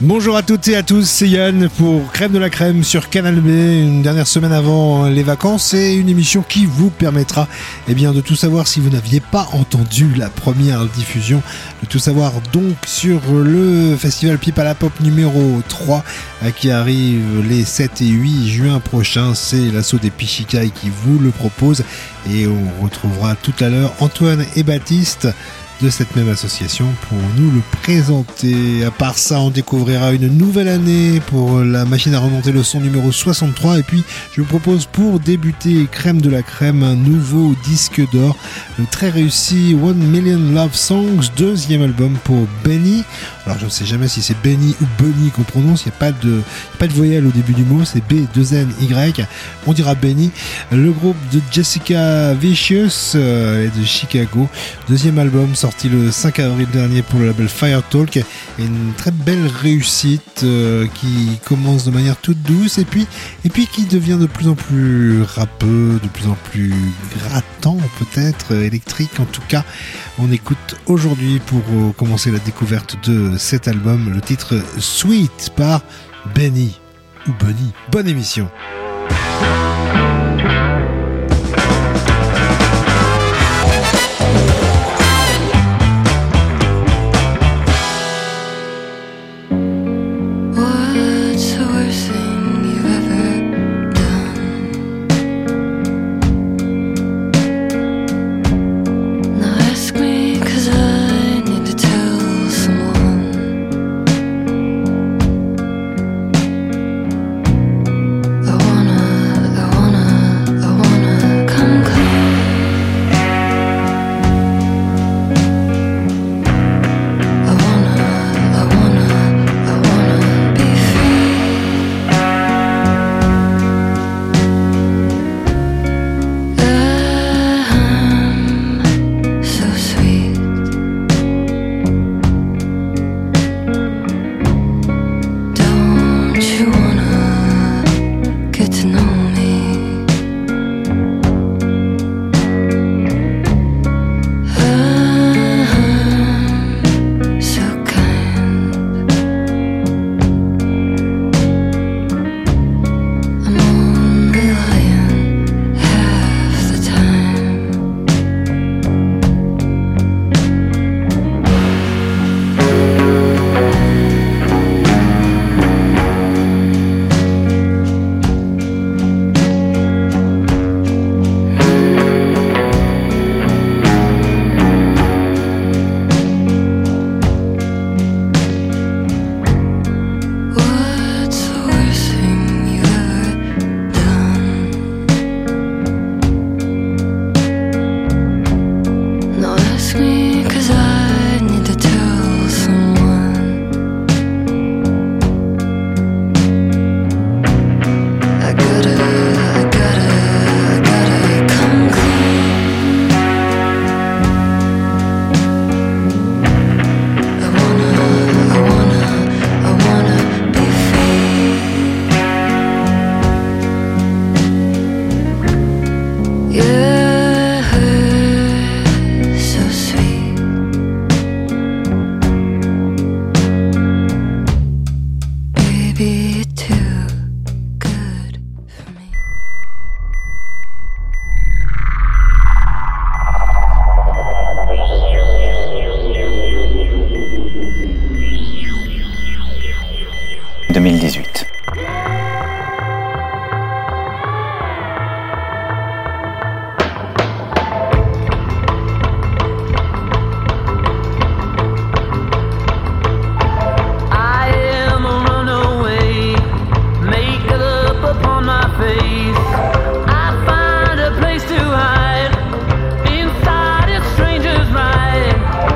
Bonjour à toutes et à tous, c'est Yann pour Crème de la Crème sur Canal B, une dernière semaine avant les vacances et une émission qui vous permettra de tout savoir si vous n'aviez pas entendu la première diffusion, de tout savoir donc sur le festival Pipa la Pop numéro 3 qui arrive les 7 et 8 juin prochains. C'est l'assaut des Pichikai qui vous le propose et on retrouvera tout à l'heure Antoine et Baptiste de cette même association pour nous le présenter. À part ça, on découvrira une nouvelle année pour la machine à remonter le son numéro 63 et puis je vous propose pour débuter Crème de la Crème un nouveau disque d'or, le très réussi 1 Million Love Songs, deuxième album pour Benny. Alors je ne sais jamais si c'est Benny ou Bunny qu'on prononce, il n'y a pas de voyelle au début du mot, c'est B2NY, on dira Benny. Le groupe de Jessica Vicious est de Chicago, deuxième album sorti le 5 avril dernier pour le label Fire Talk, et une très belle réussite qui commence de manière toute douce et puis qui devient de plus en plus rappeux, de plus en plus grattant, peut-être électrique. En tout cas, on écoute aujourd'hui pour commencer la découverte de cet album le titre Sweet par Benny ou Bunny. Bonne émission.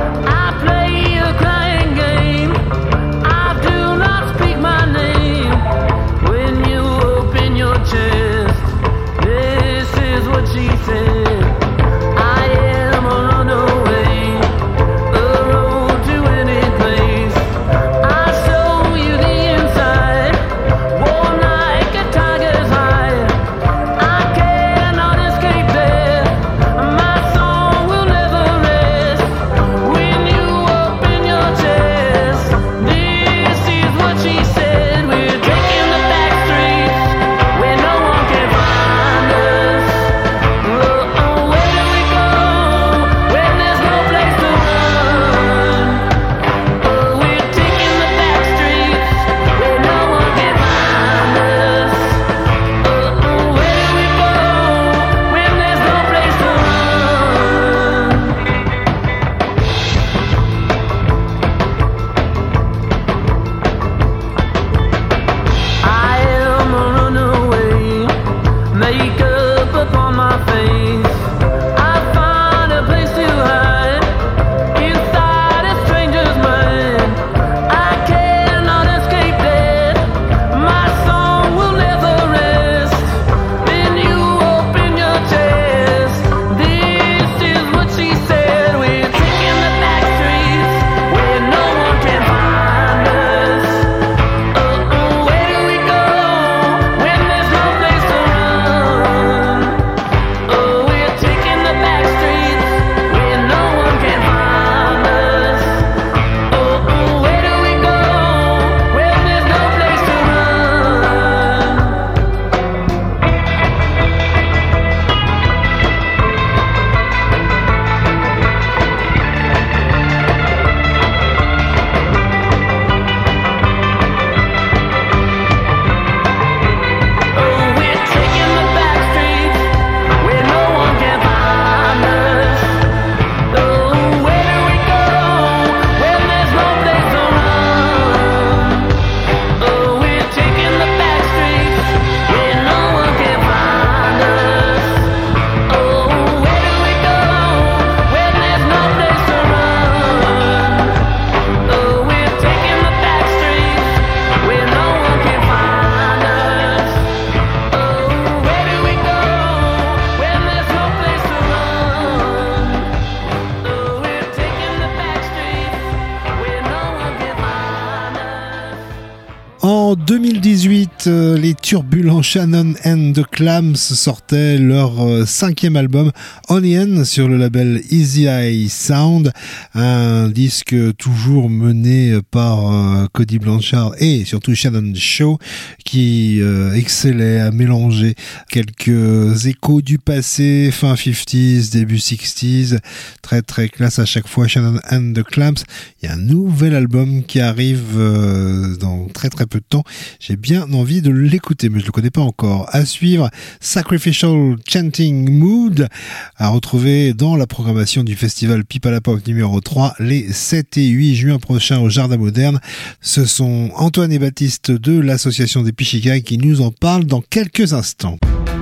Name 2018, les turbulents Shannon and the Clams sortaient leur 5e album Onion sur le label Easy Eye Sound, un disque toujours mené par Cody Blanchard et surtout Shannon Shaw qui excellait à mélanger quelques échos du passé, fin 50s, début 60s, très très classe à chaque fois. Shannon and the Clams, il y a un nouvel album qui arrive dans très très peu de temps. J'ai bien envie de l'écouter, mais je le connais pas encore. À suivre, Sacrificial Chanting Mood, à retrouver dans la programmation du festival Pipe à la Pop numéro 3, les 7 et 8 juin prochains au Jardin Moderne. Ce sont Antoine et Baptiste de l'association des Pichikai qui nous en parlent dans quelques instants.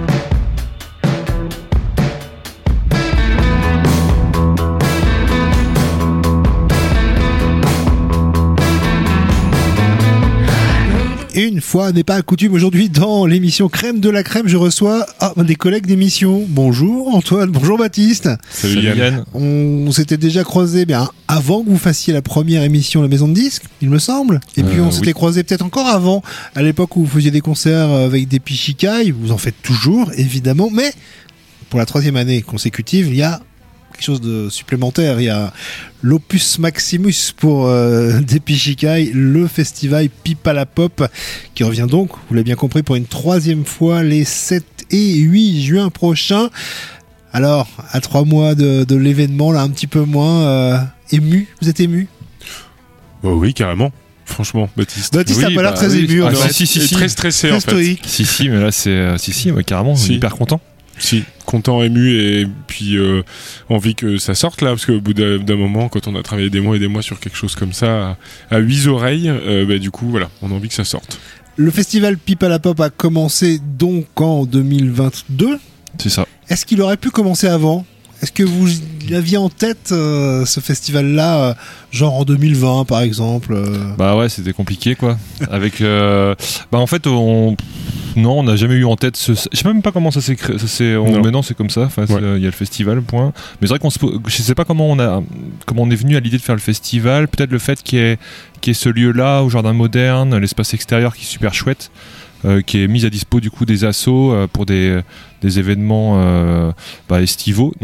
Une fois n'est pas coutume, aujourd'hui dans l'émission Crème de la Crème, je reçois des collègues d'émission. Bonjour Antoine, bonjour Baptiste. Salut Yann. On s'était déjà croisés avant que vous fassiez la première émission La Maison de Disques, il me semble. Et puis on s'était croisés peut-être encore avant, à l'époque où vous faisiez des concerts avec des Pichikai. Vous en faites toujours, évidemment, mais pour la 3e année consécutive, il y a quelque chose de supplémentaire. Il y a l'opus maximus pour des Pichikai, le festival Pipe à la Pop, qui revient donc, vous l'avez bien compris, pour une 3e fois les 7 et 8 juin prochains. Alors, à 3 mois de l'événement, là, un petit peu moins ému. Vous êtes ému ? Oh oui, carrément. Franchement, Baptiste. Baptiste n'a pas l'air très ému. Si, très stressé très en stoïque. fait. Si, mais là c'est carrément, hyper content. Si, content, ému et puis envie que ça sorte là, parce qu'au bout d'un moment, quand on a travaillé des mois et des mois sur quelque chose comme ça, à 8 oreilles, du coup voilà, on a envie que ça sorte. Le festival Pipe à la Pop a commencé donc en 2022. C'est ça. Est-ce qu'il aurait pu commencer avant ? Est-ce que vous aviez en tête ce festival-là, genre en 2020 par exemple Bah ouais, c'était compliqué quoi. Avec, en fait, on n'a jamais eu en tête. Je sais même pas comment ça s'est créé. Mais non, c'est comme ça. Enfin, il y a le festival, point. Mais c'est vrai je sais pas comment on est venu à l'idée de faire le festival. Peut-être le fait qu'il y ait ce lieu-là au Jardin Moderne, l'espace extérieur qui est super chouette. Qui est mis à dispo du coup des assos pour des événements estivaux.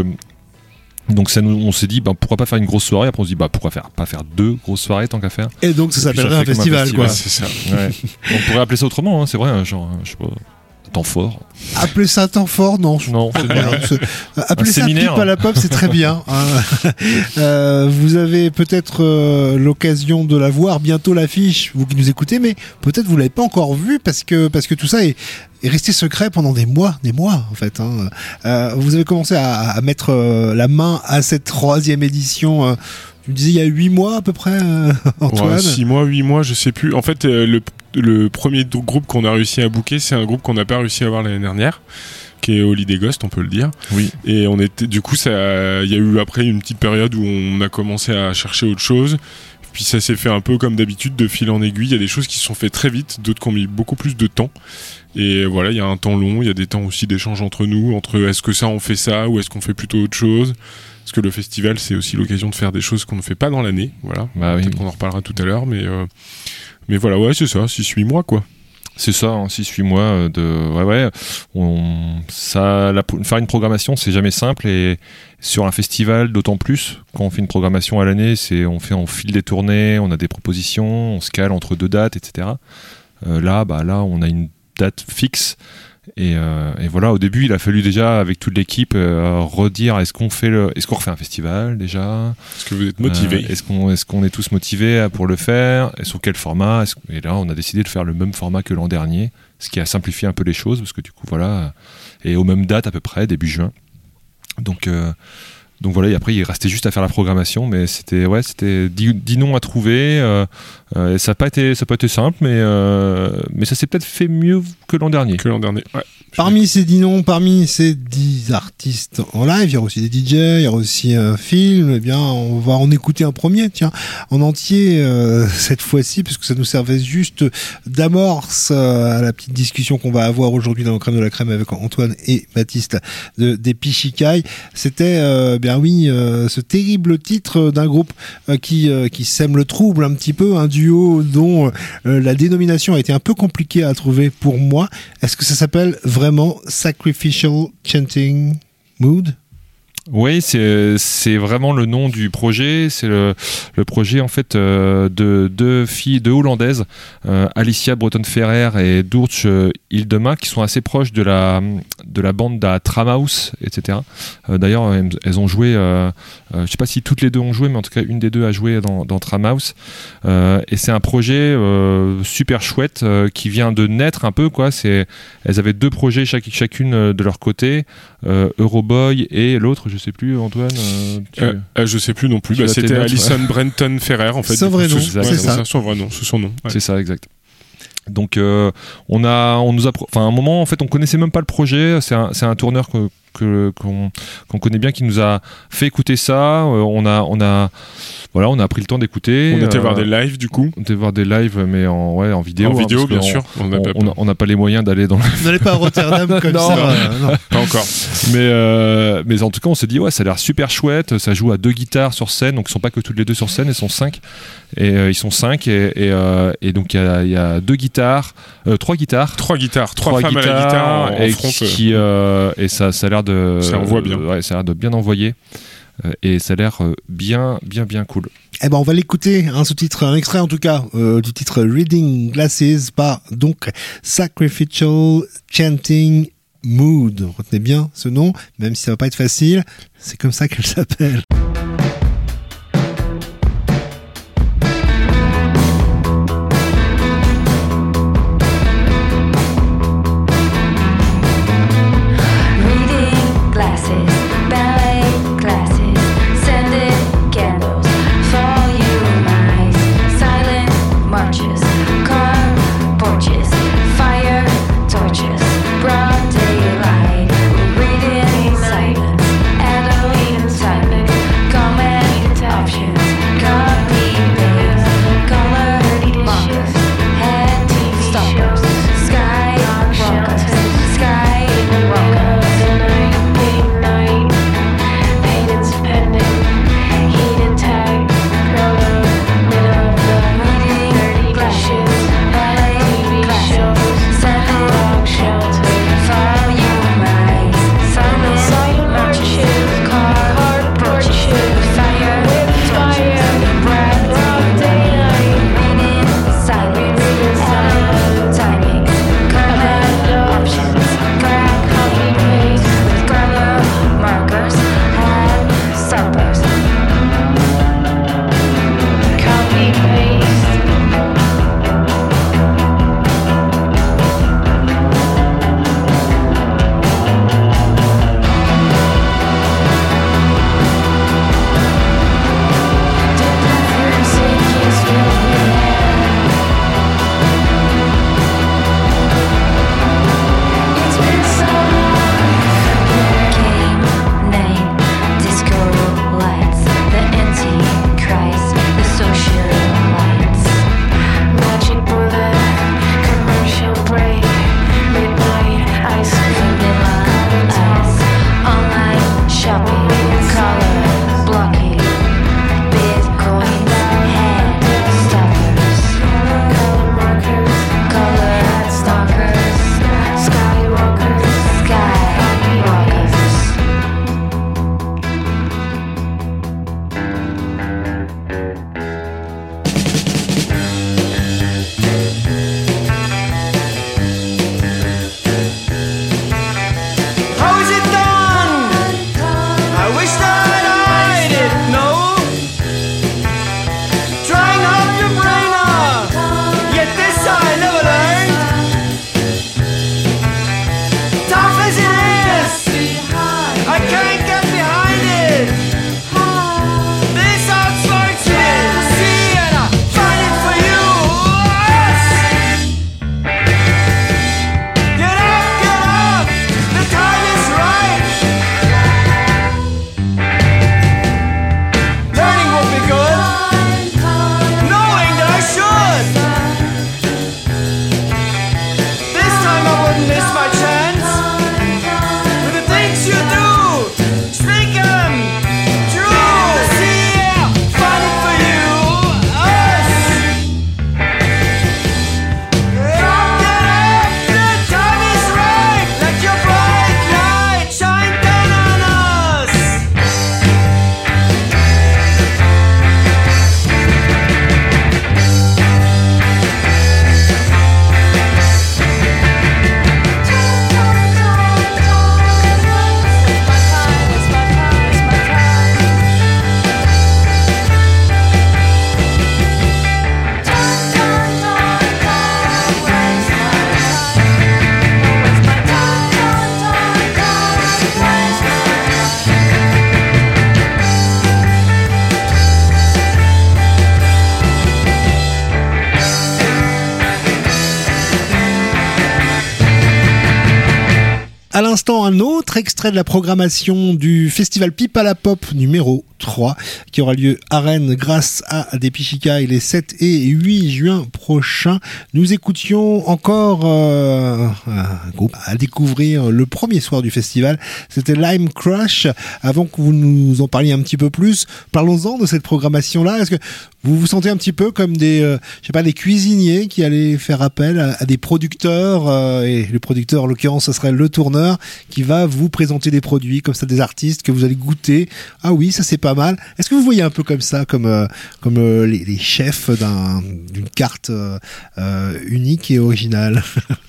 Donc ça on s'est dit pourquoi pas faire une grosse soirée. Après on se dit pourquoi pas faire 2 grosses soirées tant qu'à faire. Et donc ça s'appellerait un festival quoi. C'est ça. Ouais. On pourrait appeler ça autrement, c'est vrai, genre je sais pas, temps fort. Appeler ça temps fort, non, c'est bien. Appeler ça Pipe à la Pop, c'est très bien. Vous avez peut-être l'occasion de la voir bientôt, l'affiche, vous qui nous écoutez, mais peut-être vous l'avez pas encore vue parce que tout ça est resté secret pendant des mois en fait. Vous avez commencé à mettre la main à cette 3e édition. Tu me disais il y a 8 mois à peu près, Antoine. 6 mois, 8 mois, je sais plus. En fait, le premier groupe qu'on a réussi à booker, c'est un groupe qu'on n'a pas réussi à avoir l'année dernière, qui est Holiday Ghost, on peut le dire. Oui. Et on était, du coup, il y a eu après une petite période où on a commencé à chercher autre chose. Puis ça s'est fait un peu comme d'habitude, de fil en aiguille. Il y a des choses qui se sont faites très vite, d'autres qui ont mis beaucoup plus de temps. Et voilà, il y a un temps long, il y a des temps aussi d'échange entre nous, entre est-ce que ça on fait ça ou est-ce qu'on fait plutôt autre chose. Parce que le festival, c'est aussi l'occasion de faire des choses qu'on ne fait pas dans l'année. Voilà. Peut-être qu'on en reparlera tout à l'heure, mais voilà, ouais, c'est ça, 6-8 mois, quoi. C'est ça, 6-8 mois faire une programmation, c'est jamais simple, et sur un festival, d'autant plus, quand on fait une programmation à l'année, on file des tournées, on a des propositions, on se cale entre 2 dates, etc. Là, on a une date fixe. Et voilà, au début, il a fallu déjà, avec toute l'équipe, redire est-ce qu'on refait un festival déjà ? Est-ce que vous êtes motivés ? Est-ce qu'on est tous motivés pour le faire ? Et sur quel format ? Et là, on a décidé de faire le même format que l'an dernier, ce qui a simplifié un peu les choses, parce que du coup, voilà, et aux mêmes dates à peu près, début juin. Donc voilà, et après il restait juste à faire la programmation, mais c'était 10 noms à trouver. Ça n'a pas été simple, mais ça s'est peut-être fait mieux que l'an dernier. Ouais. Parmi ces 10 noms, parmi ces 10 artistes en live, il y aura aussi des DJ, il y aura aussi un film. Eh bien, on va en écouter un premier, tiens, en entier cette fois-ci, puisque ça nous servait juste d'amorce à la petite discussion qu'on va avoir aujourd'hui dans le Crème de la Crème avec Antoine et Baptiste des Pichikai. C'était, bien oui, ce terrible titre d'un groupe qui sème le trouble un petit peu, un duo dont la dénomination a été un peu compliquée à trouver pour moi. Est-ce que ça s'appelle vraiment Sacrificial Chanting Mood? Oui, c'est vraiment le nom du projet. C'est le projet en fait de deux filles, deux hollandaises, Alicia Breton-Ferrer et Doortje Hildema, qui sont assez proches de la bande d'A Tramhouse, etc. D'ailleurs, elles ont joué. Je sais pas si toutes les deux ont joué, mais en tout cas une des deux a joué dans Tramhouse. Et c'est un projet super chouette qui vient de naître un peu, quoi. Elles avaient deux projets chacune de leur côté, Euroboy et l'autre. Je sais plus, Antoine. Je sais plus non plus. C'était Alison Brenton Ferrer en fait. Son vrai nom, c'est ça. Son vrai nom, c'est son nom. Ouais. C'est ça, exact. Donc à un moment en fait on connaissait même pas le projet. C'est un tourneur qu'on connaît bien qui nous a fait écouter ça. On a pris le temps d'écouter. On était voir des lives du coup. On était voir des lives mais en vidéo. En vidéo bien sûr. On n'a pas les moyens d'aller dans. Vous n'allez pas à Rotterdam comme non, ça. Non. Pas encore. Mais en tout cas on s'est dit ouais ça a l'air super chouette. Ça joue à 2 guitares sur scène, donc ils sont pas que toutes les deux sur scène, elles sont 5 et ils sont 5 et donc il y a 2 guitares, 3 guitares, 3 femmes à la guitare en front. Et ça a l'air de. Ça envoie bien. Ouais, ça a l'air de bien envoyer. Et ça a l'air bien cool. Eh ben on va l'écouter, un sous-titre, un extrait en tout cas du titre Reading Glasses par donc Sacrificial Chanting Mood. Retenez bien ce nom, même si ça va pas être facile, c'est comme ça qu'elle s'appelle. Broad daylight, reading silence, echoing silence. À l'instant, un autre extrait de la programmation du festival Pipe à la Pop numéro 3 qui aura lieu à Rennes grâce à des Pichikai les 7 et 8 juin prochains. Nous écoutions encore un groupe à découvrir le premier soir du festival. C'était Lime Crush. Avant que vous nous en parliez un petit peu plus, parlons-en de cette programmation-là. Est-ce que vous vous sentez un petit peu comme des cuisiniers qui allaient faire appel à des producteurs et le producteur en l'occurrence ce serait le tourneur qui va vous présenter des produits comme ça, des artistes que vous allez goûter. Ah oui, ça c'est pas mal. Est-ce que vous voyez un peu comme ça, comme les chefs d'une carte unique et originale?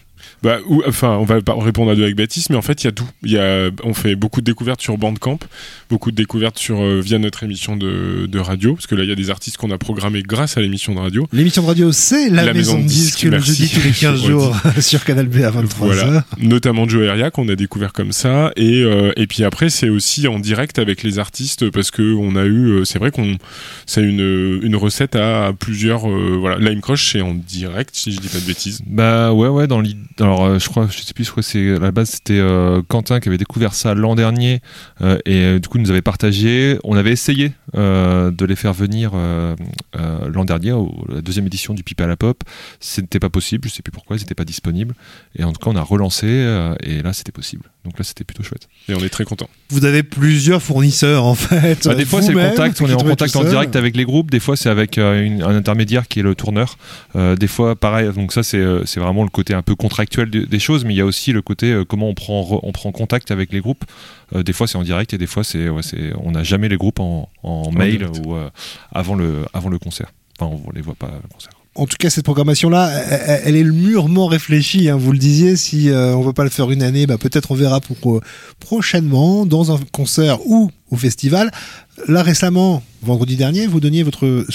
On va pas répondre à deux avec Baptiste, mais en fait, il y a tout. On fait beaucoup de découvertes sur Bandcamp, beaucoup de découvertes via notre émission de radio, parce que là, il y a des artistes qu'on a programmés grâce à l'émission de radio. L'émission de radio, c'est la maison de disques, le jeudi tous les 15 jours sur Canal B à 23h. Voilà. Notamment Joe Herria, qu'on a découvert comme ça. Et puis après, c'est aussi en direct avec les artistes, parce que on a eu, c'est vrai c'est une recette à plusieurs, Lime Crush, c'est en direct, si je dis pas de bêtises. Ouais, alors je sais plus, c'est à la base c'était Quentin qui avait découvert ça l'an dernier et du coup nous avait partagé. On avait essayé de les faire venir l'an dernier la deuxième édition du Pipe à la Pop. C'était pas possible, je sais plus pourquoi, ils étaient pas disponibles. Et en tout cas on a relancé et là c'était possible. Donc là c'était plutôt chouette. Et on est très contents. Vous avez plusieurs fournisseurs en fait. Des fois c'est le contact, on est en contact en direct avec les groupes. Des fois c'est avec un intermédiaire qui est le tourneur. Des fois pareil. Donc ça c'est vraiment le côté un peu contractuel des choses, mais il y a aussi le côté comment on prend contact avec les groupes. Des fois c'est en direct et des fois on n'a jamais les groupes en mail ou avant le concert. Enfin on les voit pas le concert. En tout cas, cette programmation-là, elle est mûrement réfléchie. Hein, vous le disiez, si on veut pas le faire une année, peut-être on verra pour prochainement dans un concert ou au festival. Là, récemment, vendredi dernier, vous donniez votre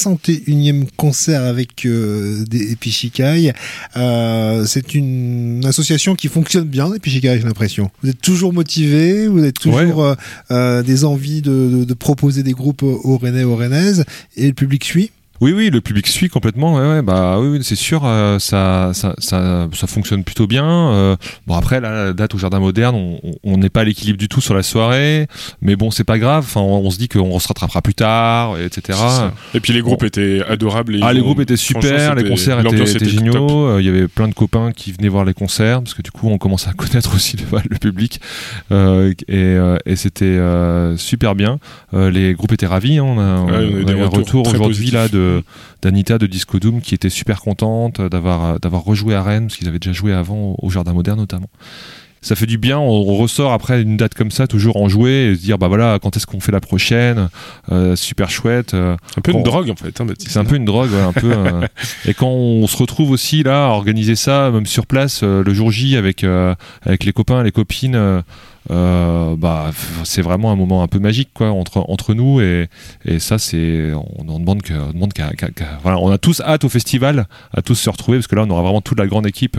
61e concert avec des Pichikai. C'est une association qui fonctionne bien, les Pichikai, j'ai l'impression. Vous êtes toujours motivés, vous avez toujours des envies de proposer des groupes aux Rennais, aux Rennaises, et le public suit. Oui, le public suit complètement. Oui, c'est sûr, ça fonctionne plutôt bien. Après, la date au Jardin Moderne, on n'est pas à l'équilibre du tout sur la soirée, mais bon, c'est pas grave. Enfin, on se dit qu'on se rattrapera plus tard, etc. Et puis les groupes étaient adorables. Les groupes étaient super, les concerts étaient géniaux. Il y avait plein de copains qui venaient voir les concerts parce que du coup, on commence à connaître aussi le public et c'était super bien. Les groupes étaient ravis. On a eu des retours aujourd'hui là d'Anita de Disco Doom qui était super contente d'avoir rejoué à Rennes parce qu'ils avaient déjà joué avant au Jardin Moderne notamment. Ça fait du bien, on ressort après une date comme ça toujours en jouer et se dire quand est-ce qu'on fait la prochaine, super chouette. Un peu une drogue en fait, Baptiste. C'est un peu une drogue, un peu. Et quand on se retrouve aussi là à organiser ça, même sur place, le jour J avec les copains, les copines. C'est vraiment un moment un peu magique quoi entre nous et ça on demande on a tous hâte au festival à tous se retrouver parce que là on aura vraiment toute la grande équipe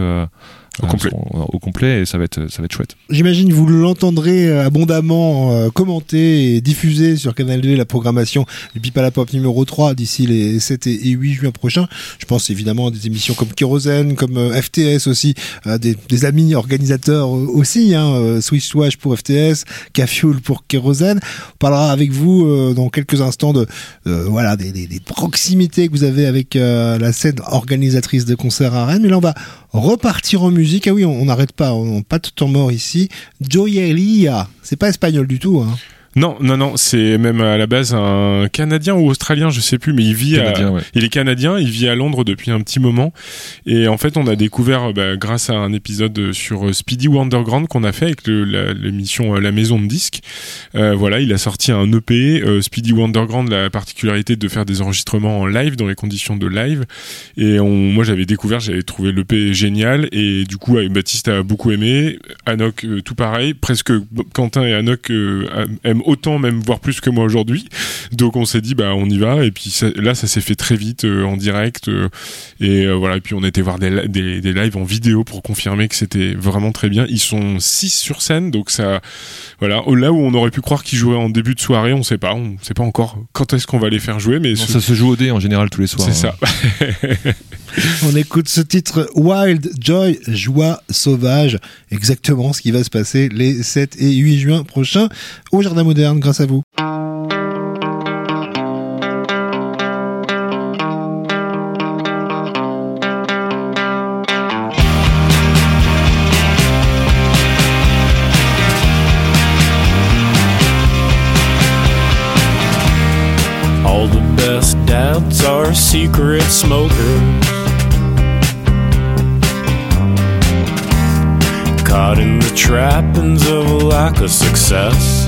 au complet et ça va être chouette. J'imagine vous l'entendrez abondamment commenter et diffuser sur Canal 2 la programmation du Pipe à la Pop numéro 3 d'ici les 7 et 8 juin prochains. Je pense évidemment à des émissions comme Kérosène, comme FTS aussi, des amis organisateurs aussi, Switch pour FTS, K-Fuel pour Kérosène. On parlera avec vous dans quelques instants des proximités que vous avez avec la scène organisatrice de concerts à Rennes. Mais là on va repartir en musique. Ah oui, on n'arrête pas, on n'a pas de temps mort ici. Joyeria, c'est pas espagnol du tout, hein. Non, c'est même à la base un Canadien ou Australien, je sais plus, mais il est canadien, il vit à Londres depuis un petit moment. Et en fait, on a découvert, grâce à un épisode sur Speedy Wonderground qu'on a fait avec l'émission La Maison de Disques. Il a sorti un EP. Speedy Wonderground, la particularité de faire des enregistrements en live, dans les conditions de live. Et moi, j'avais trouvé l'EP génial. Et du coup, Baptiste a beaucoup aimé. Anok, tout pareil. Presque Quentin et Anok aiment autant, même voire plus que moi aujourd'hui. Donc on s'est dit on y va, et puis ça s'est fait très vite en direct, et voilà, et puis on était voir des lives en vidéo pour confirmer que c'était vraiment très bien. Ils sont 6 sur scène, donc ça, voilà, là où on aurait pu croire qu'ils joueraient en début de soirée, on sait pas encore quand est-ce qu'on va les faire jouer, mais ça se joue au dé en général tous les soirs. C'est ça. On écoute ce titre Wild Joy, joie sauvage, exactement ce qui va se passer les 7 et 8 juin prochains au Jardin Moderne grâce à vous. All the best dads are secret smokers, caught in the trappings of a lack of success.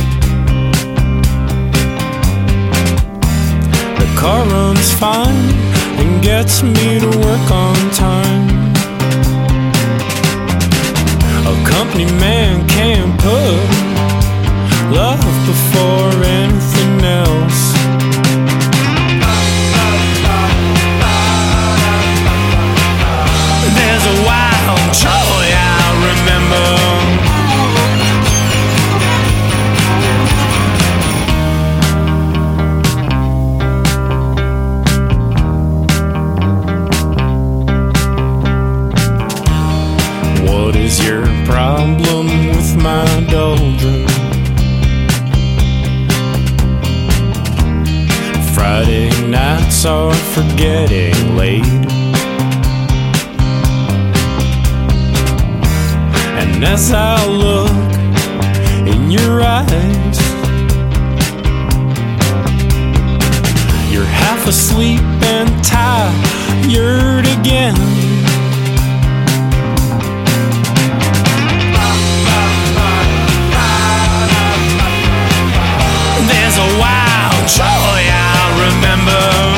The car runs fine and gets me to work on time. A company man can't put love before anything else. There's a wild joy I remember. What is your problem with my doldrum? Friday nights are for getting laid, and as I look in your eyes, you're half asleep and tired again. There's a wild joy I remember.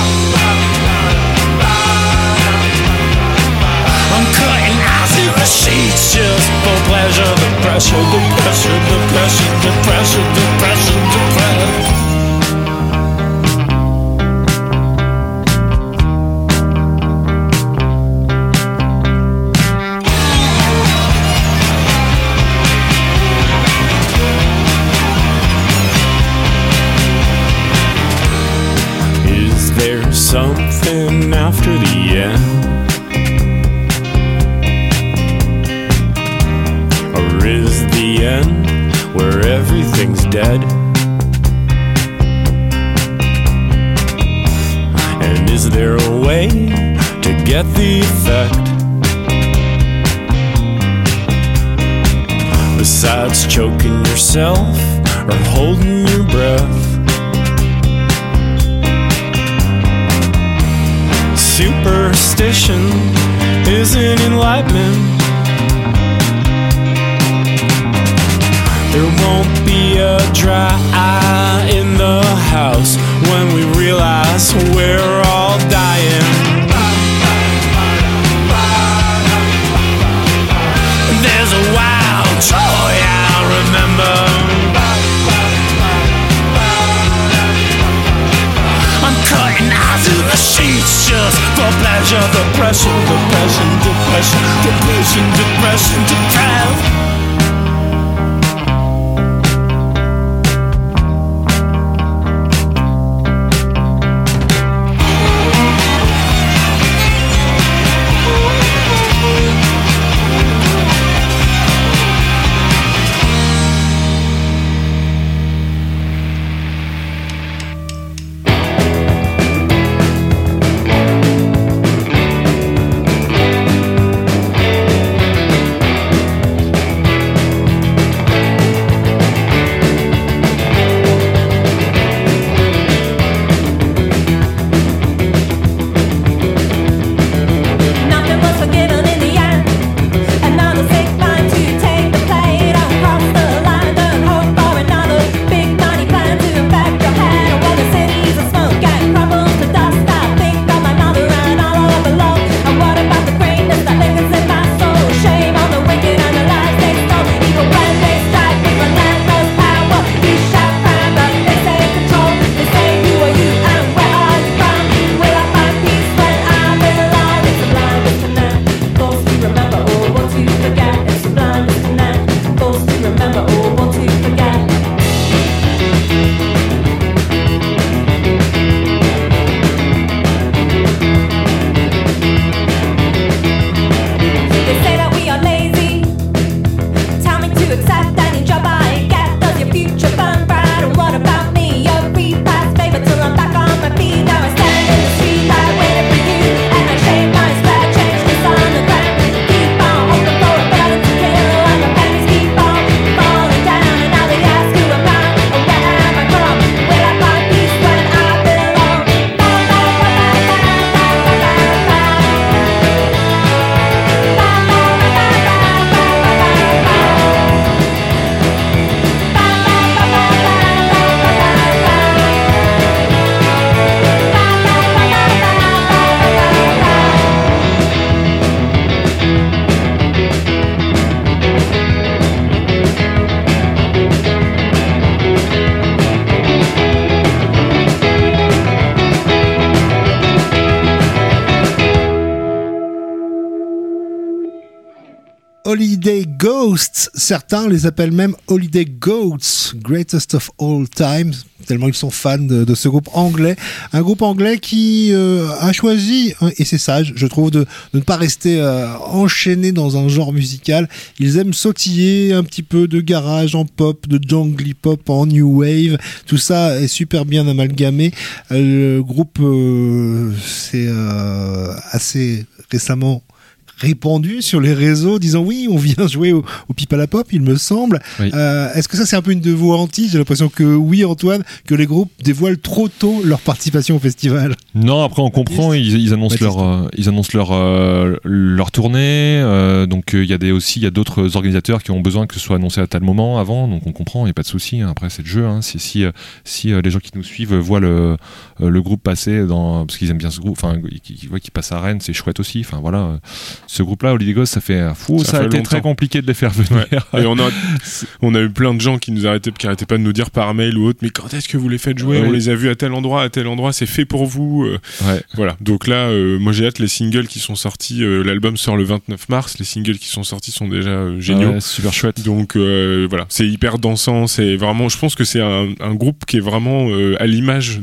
I'm cutting out through the sheets just for pleasure. The pressure, the pressure, the pressure, the pressure, the pressure, the pressure. Is there something after the end? Or is the end where everything's dead? And is there a way to get the effect besides choking yourself or holding your breath? Superstition isn't enlightenment. There won't be a dry eye in the house when we realize we're all dying. There's a wild joy I remember. I'm cutting out through the sheets just for pleasure. Depression, depression, depression, depression, depression, depression. Holiday Ghosts, certains les appellent même Holiday Goats, Greatest of All Time, tellement ils sont fans de ce groupe anglais. Un groupe anglais qui a choisi, et c'est sage, je trouve, de ne pas rester enchaîné dans un genre musical. Ils aiment sautiller un petit peu de garage en pop, de jungle pop en new wave. Tout ça est super bien amalgamé. Le groupe s'est assez récemment répandu sur les réseaux disant oui, on vient jouer au Pipe à la Pop, il me semble. Oui. Est-ce que ça c'est un peu une de vos hantises? J'ai l'impression que oui, Antoine, que les groupes dévoilent trop tôt leur participation au festival. Non, après on comprend, ils annoncent leur tournée, donc il y a d'autres organisateurs qui ont besoin que ce soit annoncé à tel moment avant, donc on comprend, il n'y a pas de souci. Après c'est le jeu, hein. Si les gens qui nous suivent voient le groupe passer parce qu'ils aiment bien ce groupe, enfin qu'ils voient qu'ils passent à Rennes, c'est chouette aussi. Enfin voilà. Ce groupe-là, Holiday Ghost, ça a été très compliqué de les faire venir. Ouais. Et on a eu plein de gens qui arrêtaient pas de nous dire par mail ou autre, mais quand est-ce que vous les faites jouer? On les a vus à tel endroit, c'est fait pour vous. Voilà. Donc là, moi j'ai hâte, les singles qui sont sortis, l'album sort le 29 mars, les singles qui sont sortis sont déjà géniaux. Ouais, super chouette. Donc voilà, c'est hyper dansant, c'est vraiment, je pense que c'est un groupe qui est vraiment à l'image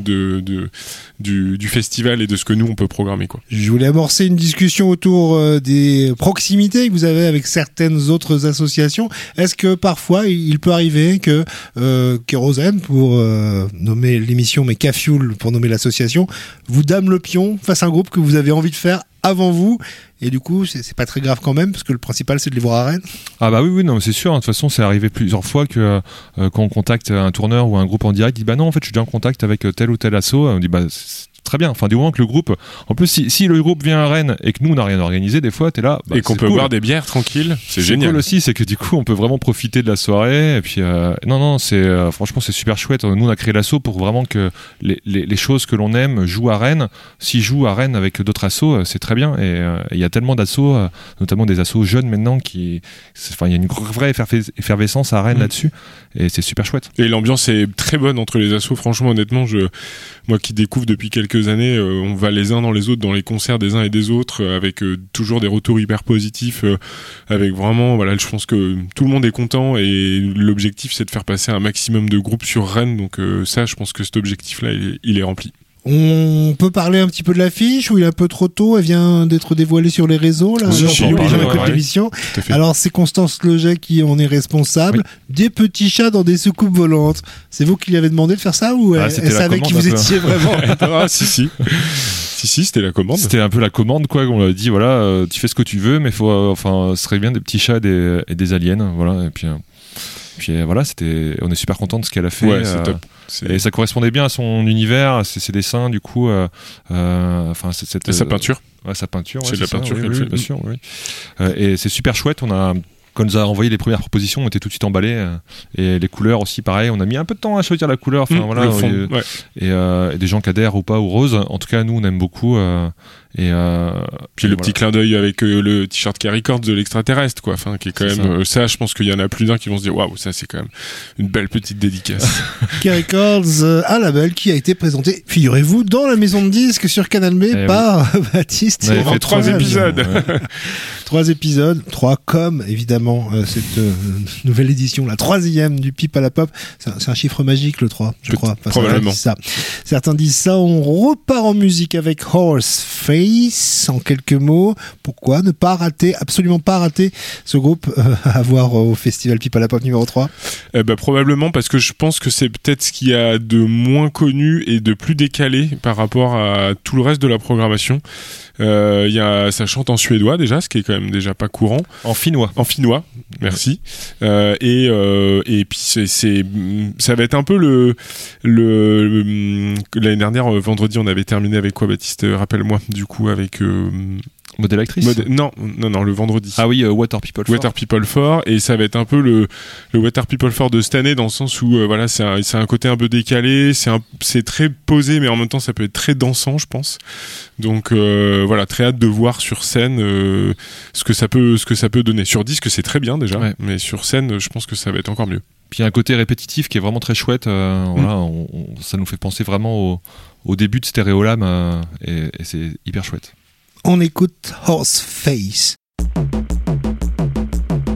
du festival et de ce que nous on peut programmer, quoi. Je voulais amorcer une discussion autour des proximités que vous avez avec certaines autres associations. Est-ce que parfois il peut arriver que Kérosène, pour nommer l'émission, mais K-Fuel pour nommer l'association, vous dame le pion face à un groupe que vous avez envie de faire avant vous, et du coup c'est pas très grave quand même, parce que le principal c'est de les voir à Rennes? Ah bah oui, non, c'est sûr, de toute façon c'est arrivé plusieurs fois que quand on contacte un tourneur ou un groupe en direct, il dit bah non, en fait je suis déjà en contact avec tel ou tel asso, on dit bah c'est très bien, enfin du moment que le groupe, en plus si le groupe vient à Rennes et que nous on n'a rien organisé, des fois t'es là et qu'on peut boire des bières tranquille, c'est génial. Cool aussi, c'est que du coup on peut vraiment profiter de la soirée, et puis non c'est franchement c'est super chouette. Nous on a créé l'asso pour vraiment que les choses que l'on aime jouent à Rennes. S'ils jouent à Rennes avec d'autres assos, c'est très bien, et il y a tellement d'assos, notamment des assos jeunes maintenant, il y a une vraie effervescence à Rennes là-dessus, et c'est super chouette. Et l'ambiance est très bonne entre les assos, franchement, honnêtement, moi qui découvre depuis quelques années, on va les uns dans les autres dans les concerts des uns et des autres, avec toujours des retours hyper positifs, avec vraiment, voilà, je pense que tout le monde est content, et l'objectif c'est de faire passer un maximum de groupes sur Rennes, donc ça, je pense que cet objectif-là, il est rempli. On peut parler un petit peu de l'affiche, ou il est un peu trop tôt? Elle vient d'être dévoilée sur les réseaux, là. L'émission. Alors c'est Constance Loget qui en est responsable. Oui. Des petits chats dans des soucoupes volantes. C'est vous qui lui avez demandé de faire ça, ou elle savait qui vous étiez vraiment? Ah si, c'était la commande. C'était un peu la commande, quoi. On lui a dit voilà, tu fais ce que tu veux, mais ce serait bien des petits chats et des aliens, voilà. Et puis voilà, on est super content de ce qu'elle a fait. Ouais, c'est top. Et ça correspondait bien à son univers, à ses dessins, du coup. Sa peinture. Ouais, sa peinture. C'est de la peinture qu'elle fait. Bien sûr, oui. Et c'est super chouette. Quand on nous a envoyé les premières propositions, on était tout de suite emballés, et les couleurs aussi, pareil. On a mis un peu de temps à choisir la couleur. Voilà, le fond, et des gens qui adhèrent ou pas au rose. En tout cas, nous, on aime beaucoup. Puis le petit clin d'œil avec le t-shirt K Records de l'extraterrestre, quoi. Enfin, qui est quand même ça. Je pense qu'il y en a plus d'un qui vont se dire waouh, ça c'est quand même une belle petite dédicace. K Records, un label qui a été présenté, figurez-vous, dans la maison de disques sur Canal B par Baptiste. On a fait 3 épisodes. Ouais. 3 épisodes, 3 comme évidemment cette nouvelle édition, la 3e du Pipe à la Pop. C'est un chiffre magique, le 3, je crois. Probablement. Certains disent ça. On repart en musique avec Horseface. En quelques mots, pourquoi ne pas rater, absolument pas rater ce groupe à voir au festival Pipe à la Pop numéro 3? Probablement parce que je pense que c'est peut-être ce qu'il y a de moins connu et de plus décalé par rapport à tout le reste de la programmation. Ça chante en suédois déjà, ce qui est quand même déjà pas courant. En finnois, merci. Et puis ça va être un peu l'année dernière, vendredi, on avait terminé avec quoi, Baptiste? Rappelle-moi, du coup, avec Modèle actrice. Non, le vendredi. Ah oui, Water People 4. Water People 4, et ça va être un peu le Water People 4 de cette année, dans le sens où voilà, c'est un côté un peu décalé, c'est très posé, mais en même temps ça peut être très dansant, je pense. Donc voilà, très hâte de voir sur scène ce que ça peut donner. Sur disque c'est très bien déjà, mais sur scène je pense que ça va être encore mieux. Puis il y a un côté répétitif qui est vraiment très chouette. Voilà, ça nous fait penser vraiment au début de Stéréolab, et c'est hyper chouette. On écoute Horseface.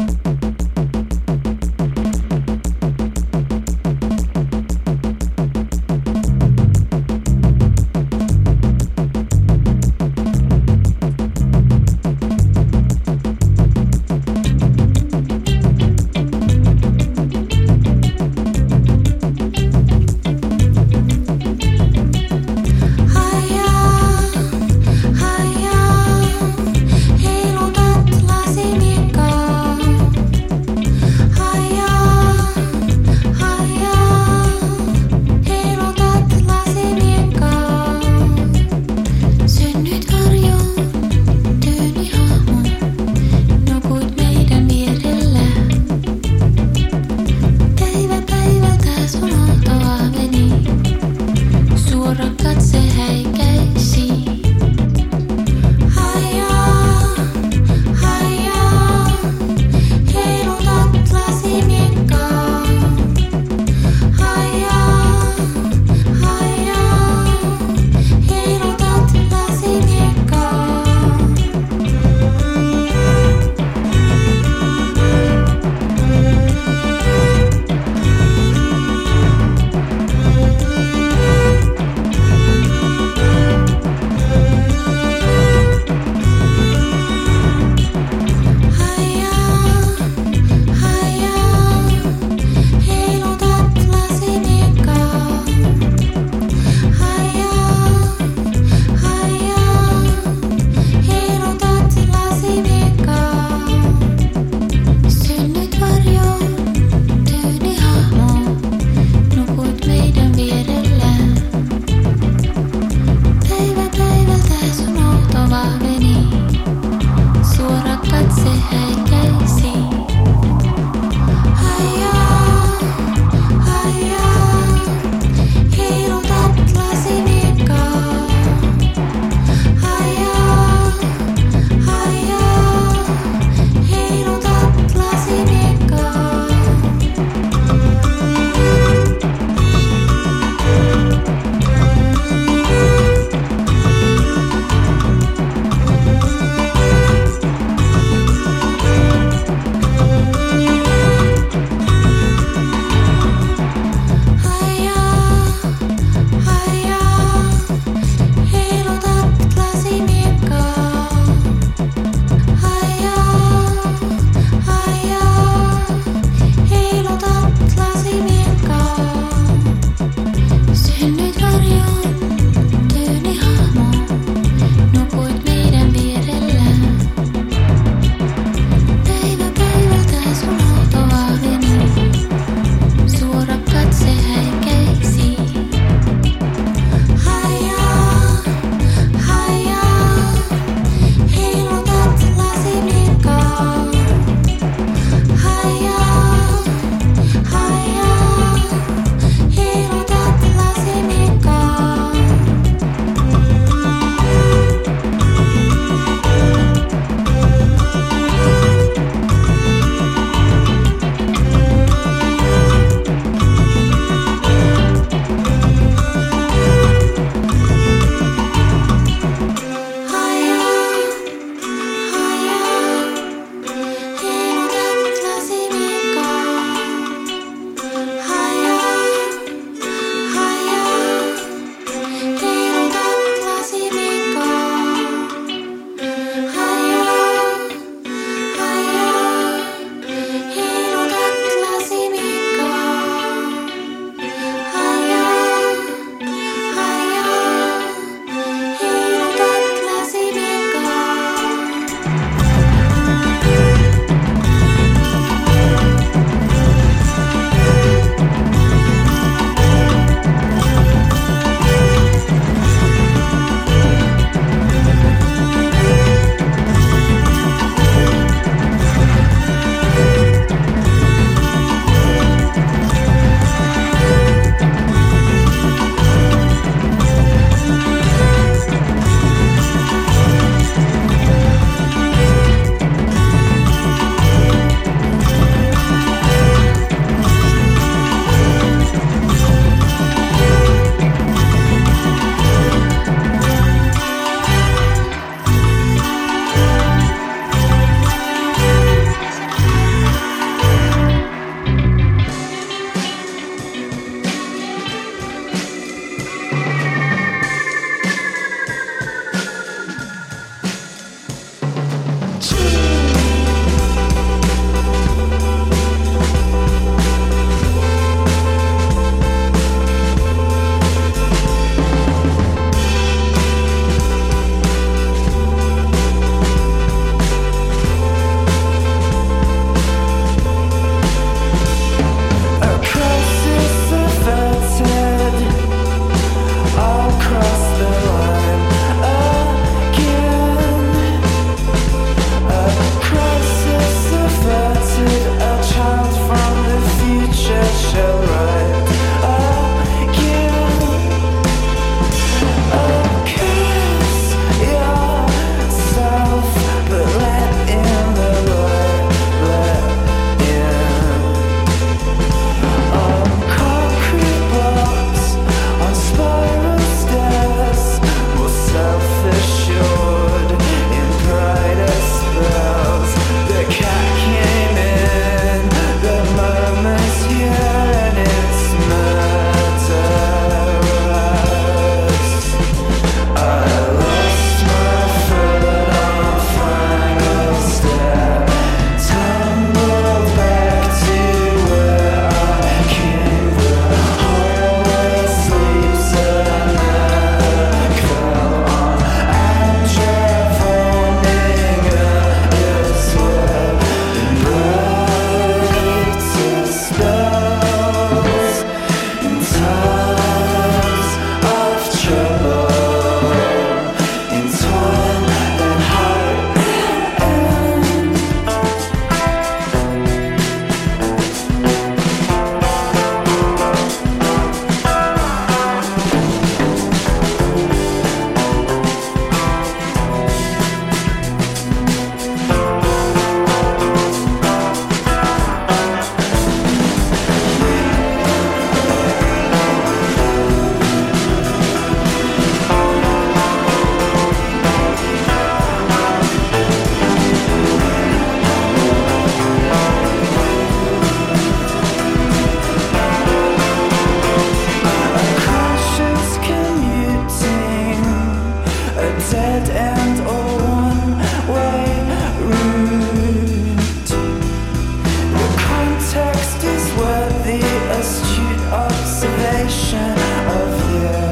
dead end or one-way route. The context is worthy astute observation of your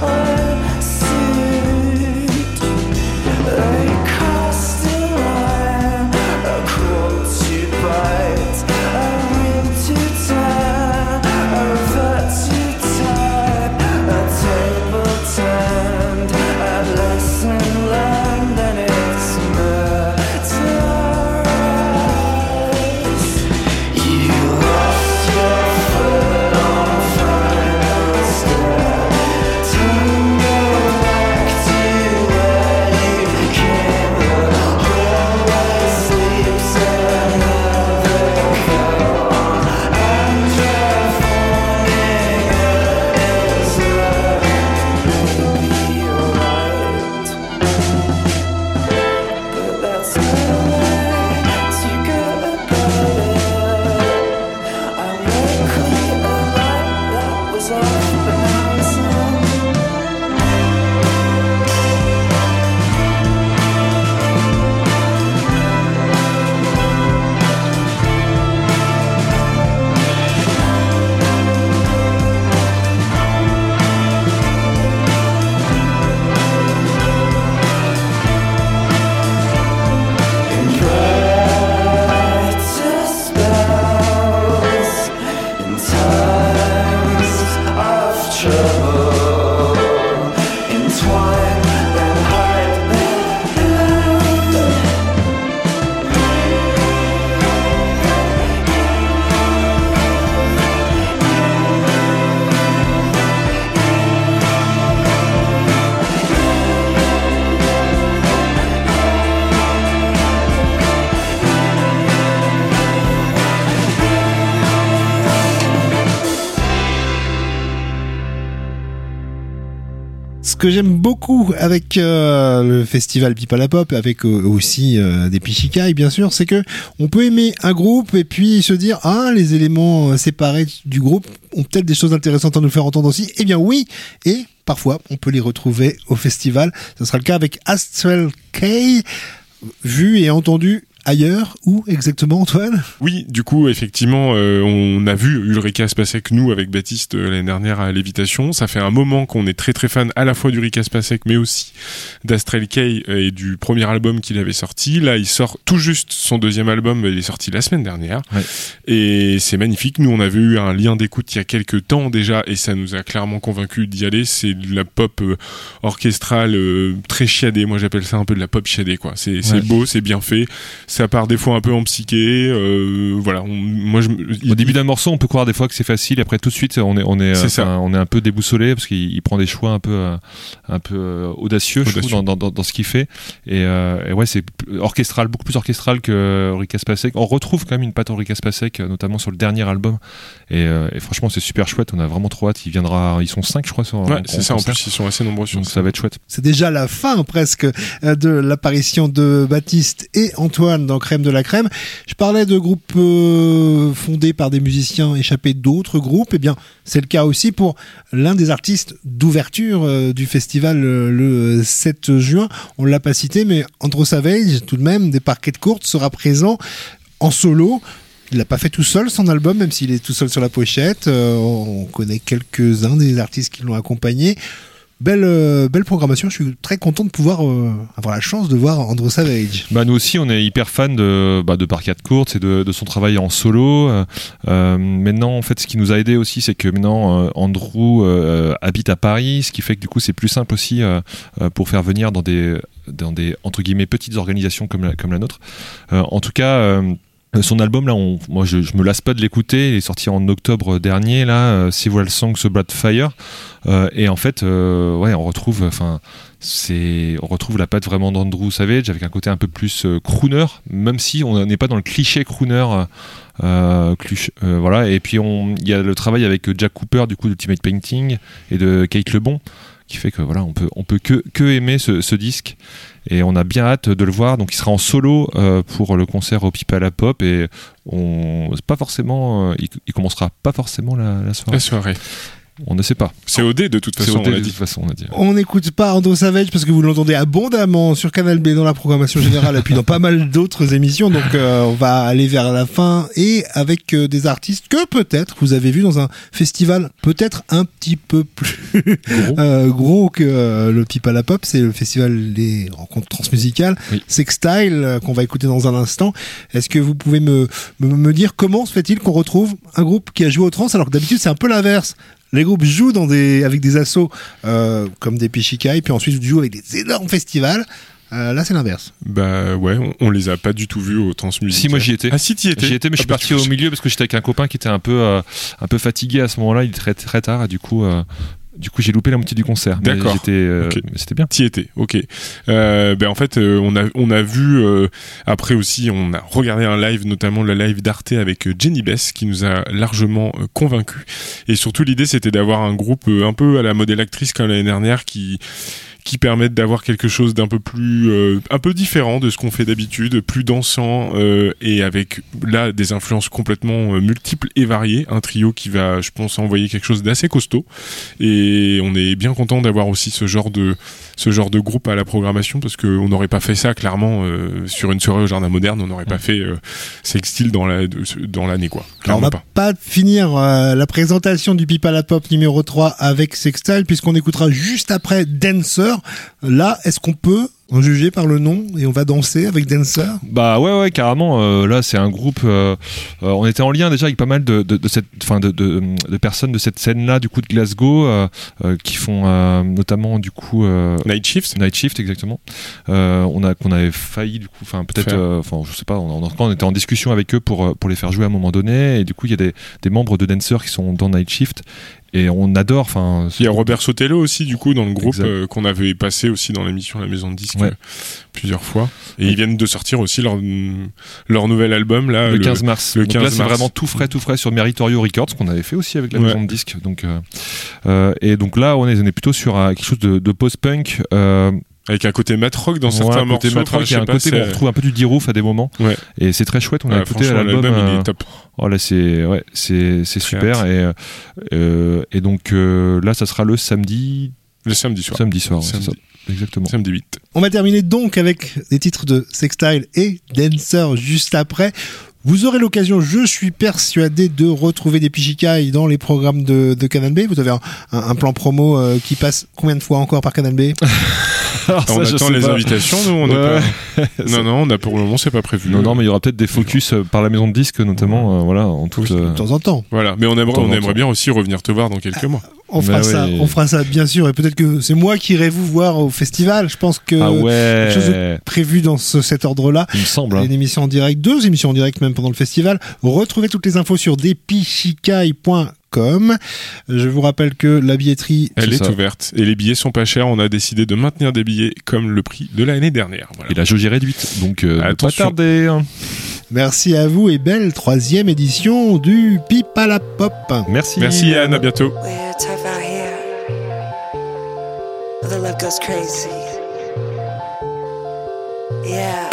suit. They cast a line, a crawl to bite, a ring to turn, a revert to type, a table turned, a lesson learned, and it's murderous. You lost your foot on final step. Time go back to where you came. The hallway sleeps another fell on. And you're forming is maybe you're right, but that's not a way to go about it. I'm likely a light that was off, but now it's on. Brighter spells in times of trouble, entwine and hide them. Ce que j'aime beaucoup avec le festival Pipa la Pop, avec aussi des Pichikai bien sûr, c'est que on peut aimer un groupe et puis se dire les éléments séparés du groupe ont peut-être des choses intéressantes à nous faire entendre aussi. Eh bien oui, et parfois on peut les retrouver au festival. Ce sera le cas avec Astral K, vu et entendu ailleurs. Où exactement, Antoine ? Oui, du coup, effectivement, on a vu Ulrika Spacek, nous, avec Baptiste, l'année dernière à Lévitation. Ça fait un moment qu'on est très très fan à la fois d'Ulrika Spacek, mais aussi d'Astral K et du premier album qu'il avait sorti. Là, il sort tout juste son deuxième album, il est sorti la semaine dernière. Ouais. Et c'est magnifique. Nous, on avait eu un lien d'écoute il y a quelques temps déjà, et ça nous a clairement convaincus d'y aller. C'est de la pop orchestrale très chiadée. Moi, j'appelle ça un peu de la pop chiadée, quoi. C'est beau, c'est bien fait. Ça part des fois un peu en psyché, voilà. Au début d'un morceau, on peut croire des fois que c'est facile. Après, tout de suite, on est un peu déboussolé parce qu'il prend des choix un peu audacieux. Je trouve, dans ce qu'il fait. Et ouais, c'est orchestral, beaucoup plus orchestral que Ulrika Spacek. On retrouve quand même une patte Ulrika Spacek, notamment sur le dernier album. Et franchement, c'est super chouette. On a vraiment trop hâte. Ils sont 5, je crois. Ouais, c'est ça. En plus, ils sont assez nombreux sur donc ça va être chouette. C'est déjà la fin presque de l'apparition de Baptiste et Antoine dans Crème de la Crème. Je parlais de groupes fondés par des musiciens échappés d'autres groupes. Eh bien, c'est le cas aussi pour l'un des artistes d'ouverture du festival le 7 juin. On l'a pas cité, mais Andrew Savage, tout de même, des Parquets de Courte, sera présent en solo. Il l'a pas fait tout seul, son album, même s'il est tout seul sur la pochette. On connaît quelques-uns des artistes qui l'ont accompagné. Belle programmation. Je suis très content de pouvoir avoir la chance de voir Andrew Savage. Nous aussi, on est hyper fans de Parquet de Courte et de son travail en solo. Maintenant, en fait, ce qui nous a aidé aussi, c'est que maintenant Andrew habite à Paris, ce qui fait que du coup, c'est plus simple aussi pour faire venir dans des entre guillemets petites organisations comme la nôtre. En tout cas. Son album là, moi je me lasse pas de l'écouter. Il est sorti en octobre dernier là, Several Songs About Fire, et en fait, on retrouve la patte vraiment d'Andrew Savage avec un côté un peu plus crooner, même si on n'est pas dans le cliché crooner. Voilà. Et puis il y a le travail avec Jack Cooper du coup d'Ultimate Painting et de Kate Lebon, qui fait que voilà, on peut que aimer ce disque, et on a bien hâte de le voir. Donc il sera en solo pour le concert au Pipa la Pop, et c'est pas forcément il commencera pas forcément la soirée. On ne sait pas. C'est OD de toute C'est façon, OD on de l'a dit. toute façon, on a dit. On n'écoute pas Andrew Savage parce que vous l'entendez abondamment sur Canal B dans la programmation générale et puis dans pas mal d'autres émissions. Donc on va aller vers la fin et avec des artistes que peut-être vous avez vus dans un festival peut-être un petit peu plus gros que le Pipa la Pop. C'est le festival des rencontres transmusicales, Oui. Sextile, qu'on va écouter dans un instant. Est-ce que vous pouvez me dire comment se fait-il qu'on retrouve un groupe qui a joué au trance alors que d'habitude c'est un peu l'inverse? Les groupes jouent avec des assos comme des Pichikai, puis ensuite jouent avec des énormes festivals. Là, c'est l'inverse. Bah ouais, on les a pas du tout vus au Transmusical. Si, moi j'y étais. Ah si, t'y étais. J'y étais, mais je suis parti au milieu parce que j'étais avec un copain qui était un peu fatigué à ce moment-là. Il était très très tard et du coup j'ai loupé la moitié du concert. Mais D'accord. mais c'était bien. T'y étais, ok. En fait, on a vu après aussi, on a regardé un live, notamment le live d'Arte avec Jenny Bess, qui nous a largement convaincus. Et surtout, l'idée, c'était d'avoir un groupe un peu à la modèle actrice comme l'année dernière qui permettent d'avoir quelque chose d'un peu plus un peu différent de ce qu'on fait d'habitude, plus dansant et avec là des influences complètement multiples et variées, un trio qui va, je pense, envoyer quelque chose d'assez costaud, et on est bien content d'avoir aussi ce genre de groupe à la programmation, parce que on n'aurait pas fait ça clairement sur une soirée au Jardin Moderne, on n'aurait pas fait Sextile dans l'année quoi. Alors, on va pas finir la présentation du Pipa la Pop numéro 3 avec Sextile, puisqu'on écoutera juste après Dancer. Là, est-ce qu'on peut en juger par le nom et on va danser avec Dancer? Bah ouais carrément. Là c'est un groupe. On était en lien déjà avec pas mal de personnes de cette scène-là, du coup de Glasgow, qui font notamment du coup Night Shift exactement. Qu'on avait failli du coup, je sais pas. On était en discussion avec eux pour les faire jouer à un moment donné, et du coup il y a des membres de Dancer qui sont dans Night Shift. Et on adore. Il y a Robert Sotelo aussi, du coup, dans le groupe, qu'on avait passé aussi dans l'émission La Maison de Disque plusieurs fois. Et ils viennent de sortir aussi leur nouvel album, là. Le 15 mars. Le 15 Donc là, mars. c'est vraiment tout frais sur Meritorio Records, qu'on avait fait aussi avec La Maison de Disque. Donc, et donc là, on est plutôt sur quelque chose de post-punk. Avec un côté mat rock dans certains morceaux. Mat rock, il y a un côté qu'on retrouve un peu du D-Roof à des moments. Ouais. Et c'est très chouette. On a écouté l'album. Il est top. Oh là, c'est super. Et donc là, ça sera le samedi. Le samedi soir. Samedi soir, c'est ça. Exactement. Samedi 8. On va terminer donc avec des titres de Sextile et Dancer juste après. Vous aurez l'occasion, je suis persuadé, de retrouver des Pichikai dans les programmes de Canal B. Vous avez un plan promo qui passe combien de fois encore par Canal B? On attend les invitations, nous, on n'est pas... Non, pour le moment, c'est pas prévu. Non, mais il y aura peut-être des focus par la Maison de Disque, notamment, en tout... De temps en temps. Voilà, mais on aimerait bien aussi revenir te voir dans quelques mois. On fera ça, bien sûr, et peut-être que c'est moi qui irai vous voir au festival. Je pense que quelque chose de prévu dans cet ordre-là. Il me semble. Une émission en direct, 2 émissions en direct même pendant le festival. Retrouvez toutes les infos sur despichikai.com. Je vous rappelle que la billetterie... Elle est ouverte, et les billets sont pas chers. On a décidé de maintenir des billets comme le prix de l'année dernière. Voilà. Et la jauge est réduite, donc pas tarder. Merci à vous et belle 3e édition du Pipa la Pop. Merci. Merci Yann, à bientôt. We're tough out here. The love goes crazy. Yeah.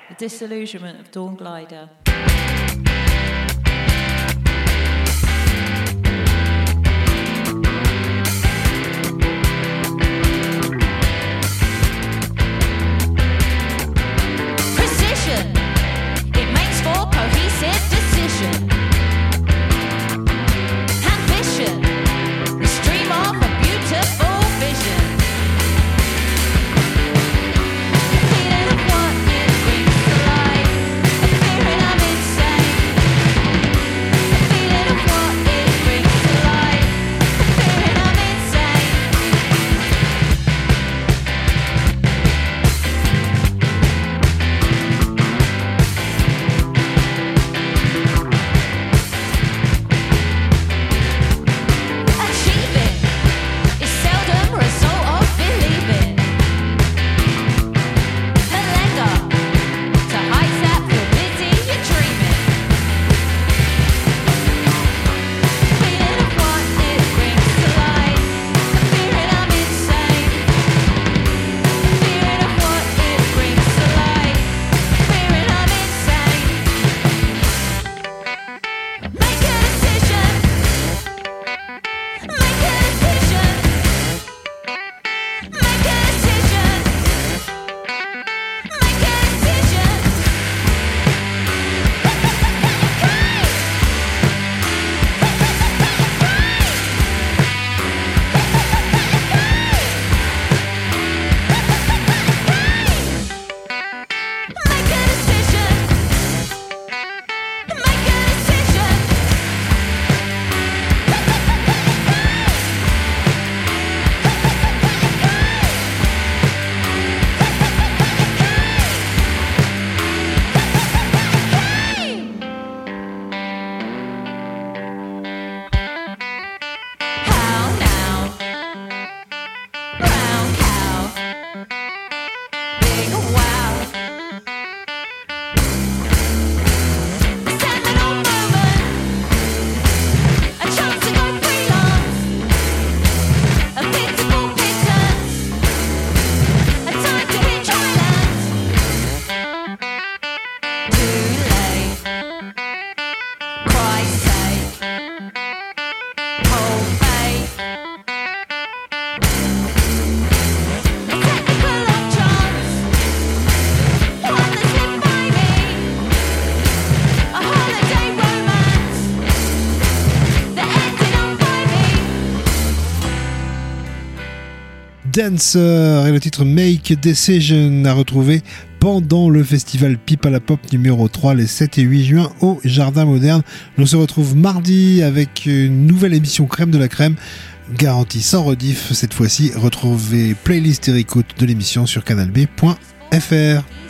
The Disillusionment of Dawn Glider. Precision, it makes for cohesive decision. Ambition, the stream of a beautiful vision. The feeling of what it brings to life, a feeling I'm insane. The feeling of what it brings to life, a feeling I'm insane. Achieving is seldom a result of believing. Melenga to heights that feel busy, you're dreaming. Feeling of what it brings to life, a feeling I'm insane. Feeling of what it brings to life, feeling I'm insane. Make a decision. Make a decision. Make a decision. Make a decision. Make a decision. Make a decision. How now? Brown cow. Big wow. The seminal moment. A chance to go freelance. A pitiful pittance. A time to hit Thailand. Too late. Christ's sake. Hold faith. A technical of chance. One that slipped by me. A holiday romance that ended on Friday. Dancer et le titre Make a Decision à retrouver pendant le festival Pipe à la Pop numéro 3 les 7 et 8 juin au Jardin Moderne. On se retrouve mardi avec une nouvelle émission Crème de la Crème, garantie sans rediff cette fois-ci. Retrouvez playlist et écoute de l'émission sur canalb.fr.